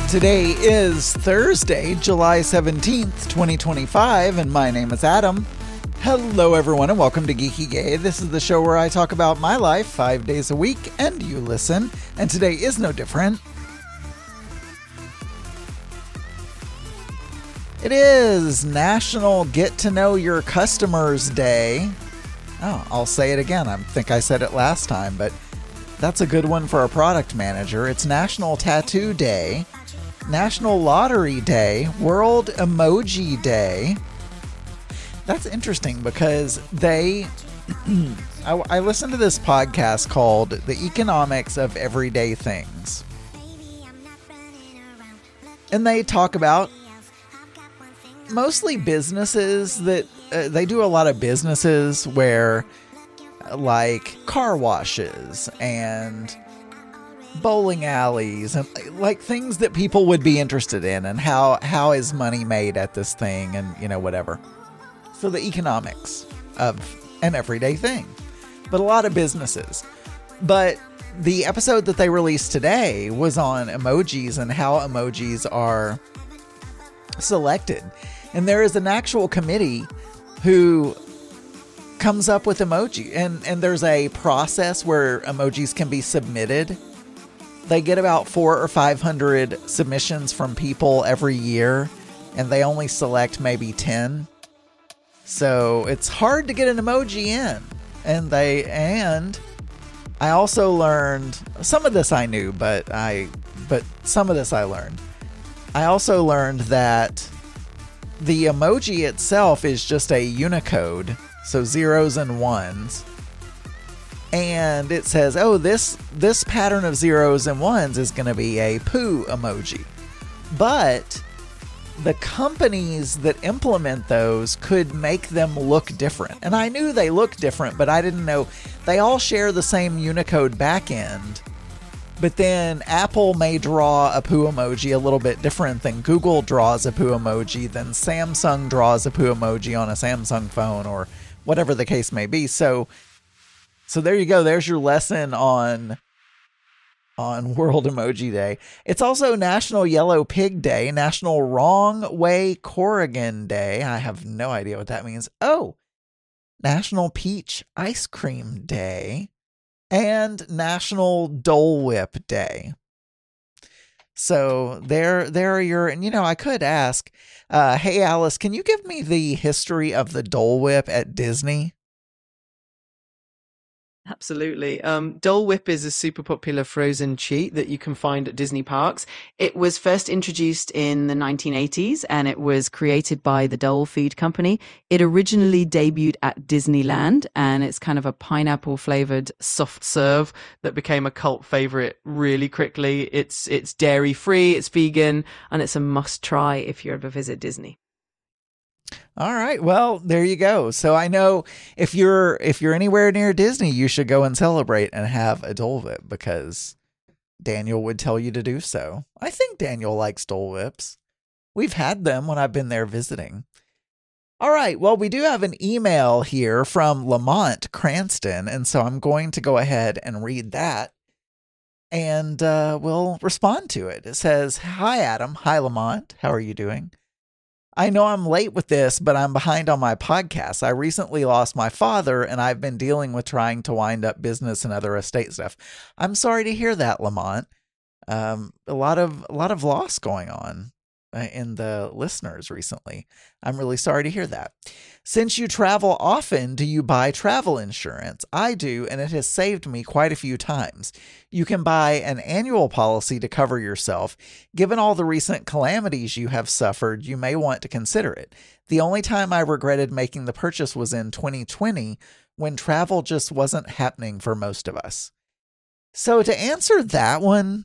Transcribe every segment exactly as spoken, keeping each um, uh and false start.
Today is Thursday, July seventeenth, twenty twenty-five, and my name is Adam. Hello everyone and welcome to Geeky Gay. This is the show where I talk about my life five days a week and you listen, and today is no different. It is National Get to Know Your Customers Day. Oh, I'll say it again. I think I said it last time, but that's a good one for a product manager. It's National Tattoo Day, National Lottery Day, World Emoji Day. That's interesting because they, I, I listened to this podcast called The Economics of Everyday Things. And they talk about mostly businesses that, uh, they do a lot of businesses where like car washes and bowling alleys and like things that people would be interested in, and how how is money made at this thing, and you know, whatever. So the economics of an everyday thing, but a lot of businesses. But the episode that they released today was on emojis and how emojis are selected, and there is an actual committee who comes up with emoji, and and there's a process where emojis can be submitted. They get about four or five hundred submissions from people every year, and they only select maybe ten. So it's hard to get an emoji in. And they and I also learned some of this I knew, but I but some of this I learned. I also learned that the emoji itself is just a Unicode, so zeros and ones. And it says, oh, this this pattern of zeros and ones is going to be a poo emoji. But the companies that implement those could make them look different. And I knew they look different, but I didn't know. They all share the same Unicode backend. But then Apple may draw a poo emoji a little bit different than Google draws a poo emoji, than Samsung draws a poo emoji on a Samsung phone, or whatever the case may be. So So there you go. There's your lesson on on World Emoji Day. It's also National Yellow Pig Day, National Wrong Way Corrigan Day. I have no idea what that means. Oh, National Peach Ice Cream Day, and National Dole Whip Day. So there, there are your, and you know, I could ask, uh, hey Alice, can you give me the history of the Dole Whip at Disney? Absolutely. Um, Dole Whip is a super popular frozen treat that you can find at Disney parks. It was first introduced in the nineteen eighties, and it was created by the Dole Feed Company. It originally debuted at Disneyland, and it's kind of a pineapple flavored soft serve that became a cult favorite really quickly. It's it's dairy free, it's vegan, and it's a must try if you ever visit Disney. All right. Well, there you go. So I know if you're if you're anywhere near Disney, you should go and celebrate and have a Dole Whip, because Daniel would tell you to do so. I think Daniel likes Dole Whips. We've had them when I've been there visiting. All right. Well, we do have an email here from Lamont Cranston, and so I'm going to go ahead and read that, and uh, we'll respond to it. It says, "Hi, Adam. Hi, Lamont. How are you doing? I know I'm late with this, but I'm behind on my podcast. I recently lost my father, and I've been dealing with trying to wind up business and other estate stuff." I'm sorry to hear that, Lamont. Um, a lot of a lot of loss going on uh, in the listeners recently. I'm really sorry to hear that. Since you travel often, do you buy travel insurance? I do, and it has saved me quite a few times. You can buy an annual policy to cover yourself. Given all the recent calamities you have suffered, you may want to consider it. The only time I regretted making the purchase was in twenty twenty, when travel just wasn't happening for most of us. So to answer that one,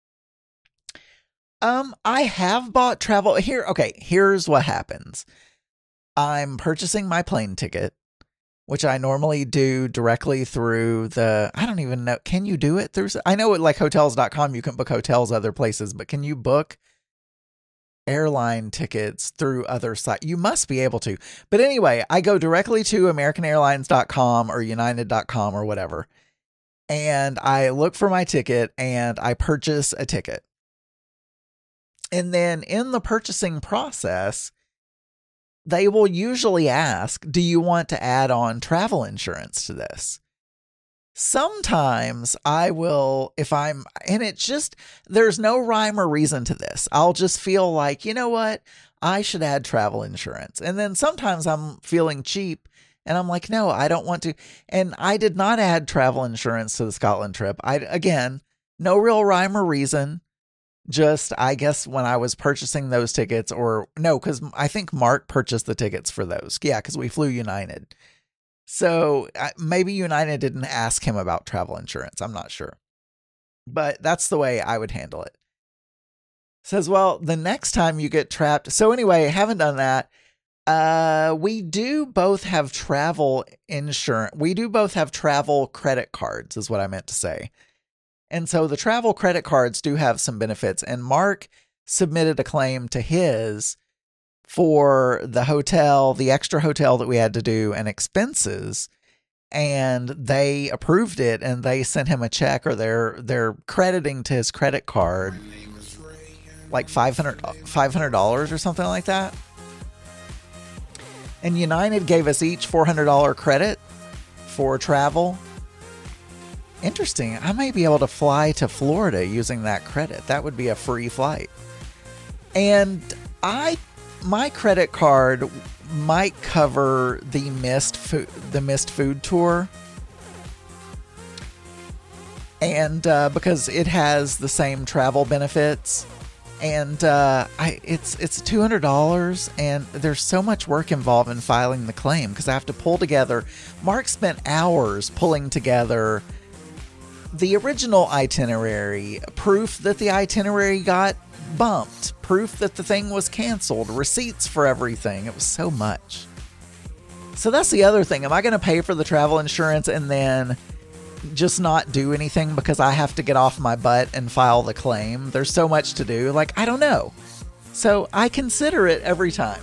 um, I have bought travel here. Okay, here's what happens. I'm purchasing my plane ticket, which I normally do directly through the, I don't even know. Can you do it through? I know it like hotels dot com, you can book hotels other places, but can you book airline tickets through other sites? You must be able to. But anyway, I go directly to American Airlines dot com or United dot com or whatever. And I look for my ticket and I purchase a ticket. And then in the purchasing process, they will usually ask, do you want to add on travel insurance to this? Sometimes I will, if I'm, and it's just, there's no rhyme or reason to this. I'll just feel like, you know what? I should add travel insurance. And then sometimes I'm feeling cheap and I'm like, no, I don't want to. And I did not add travel insurance to the Scotland trip. I, again, no real rhyme or reason. Just, I guess when I was purchasing those tickets, or no, because I think Mark purchased the tickets for those. Yeah, because we flew United. So maybe United didn't ask him about travel insurance. I'm not sure. But that's the way I would handle it. Says, well, the next time you get trapped. So anyway, haven't done that. Uh, we do both have travel insurance. We do both have travel credit cards is what I meant to say. And so the travel credit cards do have some benefits. And Mark submitted a claim to his for the hotel, the extra hotel that we had to do, and expenses. And they approved it, and they sent him a check, or they're they're crediting to his credit card like five hundred dollars or something like that. And United gave us each four hundred dollars credit for travel. Interesting. I may be able to fly to Florida using that credit. That would be a free flight. And I, my credit card might cover the missed food, the missed food tour. And uh, because it has the same travel benefits, and uh, I, it's it's two hundred dollars, and there's so much work involved in filing the claim because I have to pull together. Mark spent hours pulling together the original itinerary, proof that the itinerary got bumped, proof that the thing was canceled, receipts for everything. It was so much. So that's the other thing. Am I going to pay for the travel insurance and then just not do anything because I have to get off my butt and file the claim? There's so much to do. Like, I don't know. So I consider it every time.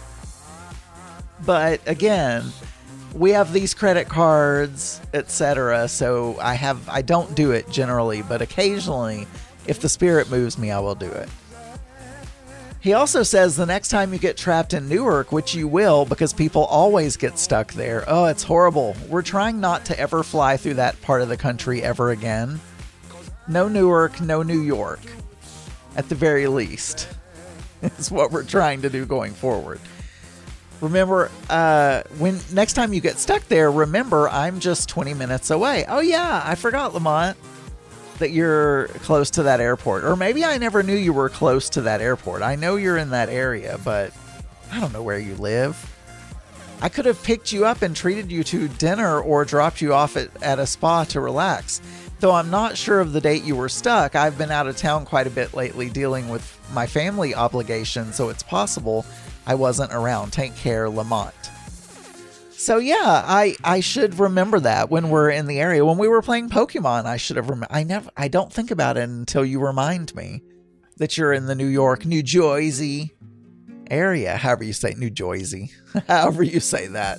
But again, we have these credit cards, et cetera. So I have, I don't do it generally, but occasionally, if the spirit moves me, I will do it. He also says the next time you get trapped in Newark, which you will, because people always get stuck there. Oh, it's horrible. We're trying not to ever fly through that part of the country ever again. No Newark, no New York. At the very least, is what we're trying to do going forward. Remember, uh, when next time you get stuck there, remember, I'm just twenty minutes away. Oh, yeah, I forgot, Lamont, that you're close to that airport. Or maybe I never knew you were close to that airport. I know you're in that area, but I don't know where you live. I could have picked you up and treated you to dinner or dropped you off at, at a spa to relax. Though I'm not sure of the date you were stuck. I've been out of town quite a bit lately dealing with my family obligations, so it's possible I wasn't around. Take care, Lamont. So yeah, I, I should remember that when we're in the area. When we were playing Pokemon, I should have rem- I never I don't think about it until you remind me that you're in the New York, New Jersey area. However you say New Jersey. However you say that.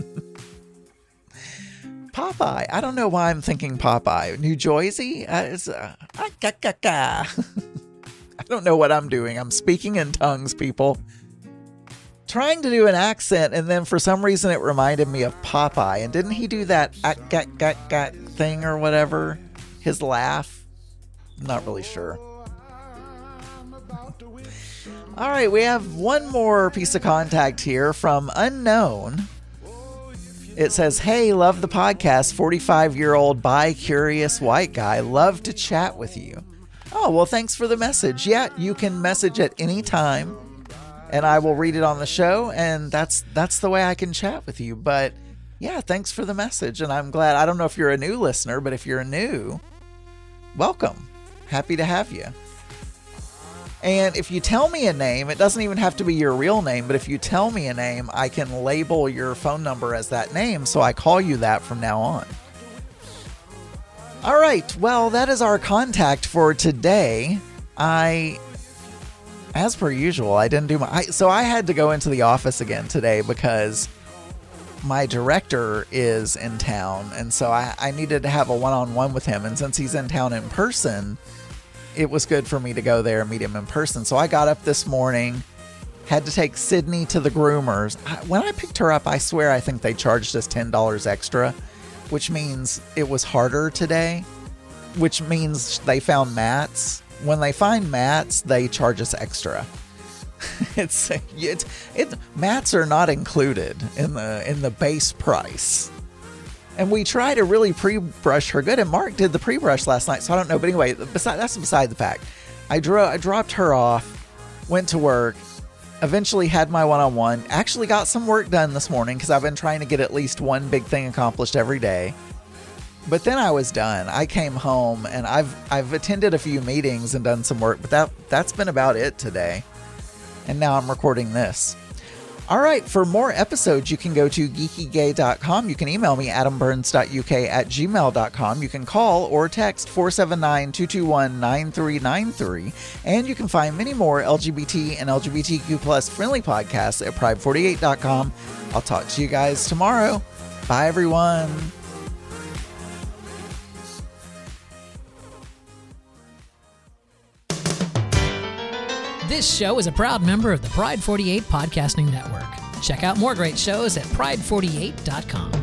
Popeye. I don't know why I'm thinking Popeye. New Jersey? Uh, it's, uh, ah, ga, ga, ga. I don't know what I'm doing. I'm speaking in tongues, people. Trying to do an accent, and then for some reason it reminded me of Popeye. And didn't he do that at gat gat gat thing or whatever? His laugh? I'm not really sure. All right, we have one more piece of contact here from Unknown. It says, hey, love the podcast, forty-five-year-old bi-curious white guy. Love to chat with you. Oh, well, thanks for the message. Yeah, you can message at any time, and I will read it on the show, and that's that's the way I can chat with you. But, yeah, thanks for the message, and I'm glad. I don't know if you're a new listener, but if you're new, welcome. Happy to have you. And if you tell me a name, it doesn't even have to be your real name, but if you tell me a name, I can label your phone number as that name, so I call you that from now on. All right, well, that is our contact for today. I, as per usual, I didn't do my... I, so I had to go into the office again today because my director is in town, and so I, I needed to have a one-on-one with him, and since he's in town in person... it was good for me to go there and meet him in person. So I got up this morning, had to take Sydney to the groomers. I, when I picked her up, I swear I think they charged us ten dollars extra, which means it was harder today, which means they found mats. When they find mats, they charge us extra. it's it, it mats are not included in the in the base price. And we try to really pre-brush her good, and Mark did the pre-brush last night, so I don't know. But anyway, beside, that's beside the fact. I, dro- I dropped her off, went to work, eventually had my one-on-one, actually got some work done this morning because I've been trying to get at least one big thing accomplished every day. But then I was done. I came home, and I've I've attended a few meetings and done some work, but that that's been about it today. And now I'm recording this. All right, for more episodes, you can go to geeky gay dot com. You can email me, adam burns dot u k at gmail dot com. You can call or text four seven nine, two two one, nine three nine three. And you can find many more L G B T and L G B T Q plus friendly podcasts at pride forty-eight dot com. I'll talk to you guys tomorrow. Bye, everyone. This show is a proud member of the Pride forty-eight Podcasting Network. Check out more great shows at pride forty-eight dot com.